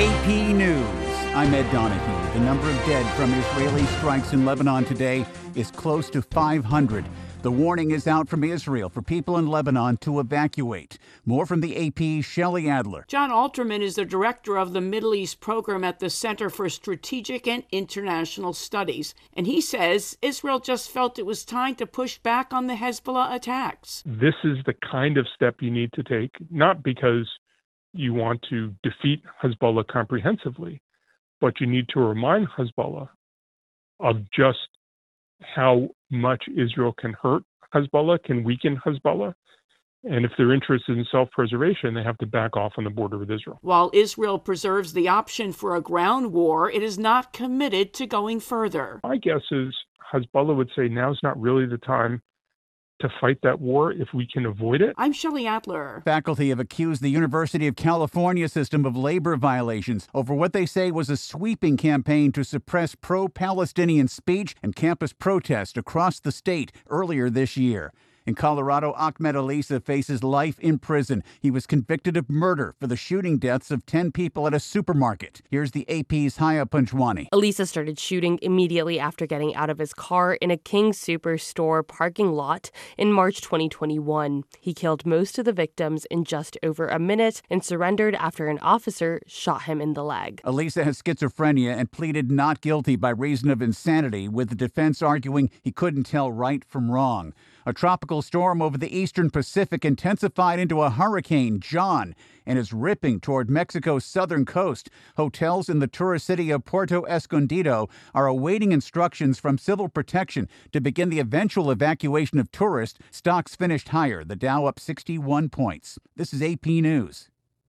AP News. I'm Ed Donahue. The number of dead from Israeli strikes in Lebanon today is close to 500. The warning is out from Israel for people in Lebanon to evacuate. More from the AP's Shelley Adler. John Alterman is the director of the Middle East program at the Center for Strategic and International Studies. And he says Israel just felt it was time to push back on the Hezbollah attacks. This is the kind of step you need to take, not because you want to defeat Hezbollah comprehensively, but you need to remind Hezbollah of just how much Israel can hurt Hezbollah, can weaken Hezbollah. And if they're interested in self-preservation, they have to back off on the border with Israel. While Israel preserves the option for a ground war, it is not committed to going further. My guess is Hezbollah would say now's not really the time to fight that war if we can avoid it. I'm Shelley Adler. Faculty have accused the University of California system of labor violations over what they say was a sweeping campaign to suppress pro-Palestinian speech and campus protest across the state earlier this year. In Colorado, Ahmed Alisa faces life in prison. He was convicted of murder for the shooting deaths of 10 people at a supermarket. Here's the AP's Haya Panjwani. Alisa started shooting immediately after getting out of his car in a King Superstore parking lot in March 2021. He killed most of the victims in just over a minute and surrendered after an officer shot him in the leg. Alisa has schizophrenia and pleaded not guilty by reason of insanity, with the defense arguing he couldn't tell right from wrong. A tropical storm over the eastern Pacific intensified into a hurricane, John, and is ripping toward Mexico's southern coast. Hotels in the tourist city of Puerto Escondido are awaiting instructions from Civil Protection to begin the eventual evacuation of tourists. Stocks finished higher, the Dow up 61 points. This is AP News.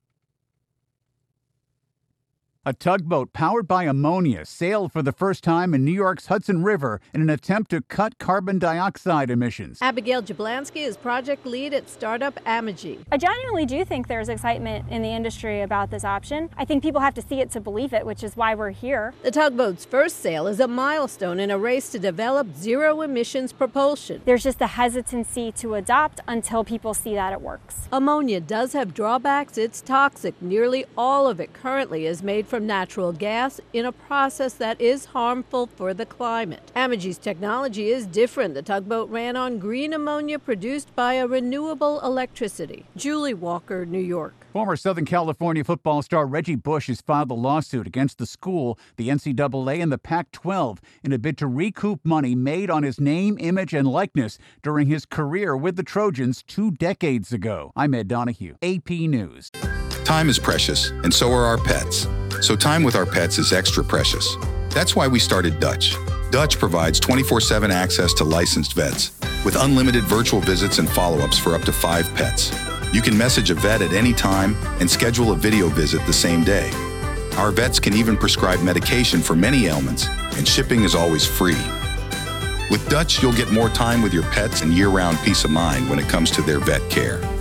A tugboat powered by ammonia sailed for the first time in New York's Hudson River in an attempt to cut carbon dioxide emissions. Abigail Jablansky is project lead at startup Amegy. I genuinely do think there's excitement in the industry about this option. I think people have to see it to believe it, which is why we're here. The tugboat's first sail is a milestone in a race to develop zero-emissions propulsion. There's just a hesitancy to adopt until people see that it works. Ammonia does have drawbacks. It's toxic. Nearly all of it currently is made from natural gas in a process that is harmful for the climate. Amegy's technology is different. The tugboat ran on green ammonia produced by a renewable electricity. Julie Walker, New York. Former Southern California football star Reggie Bush has filed a lawsuit against the school, the NCAA, and the Pac-12 in a bid to recoup money made on his name, image, and likeness during his career with the Trojans 2 decades ago. I'm Ed Donahue, AP News. Time is precious, and so are our pets. So time with our pets is extra precious. That's why we started Dutch. Dutch provides 24/7 access to licensed vets with unlimited virtual visits and follow-ups for up to 5 pets. You can message a vet at any time and schedule a video visit the same day. Our vets can even prescribe medication for many ailments, and shipping is always free. With Dutch, you'll get more time with your pets and year-round peace of mind when it comes to their vet care.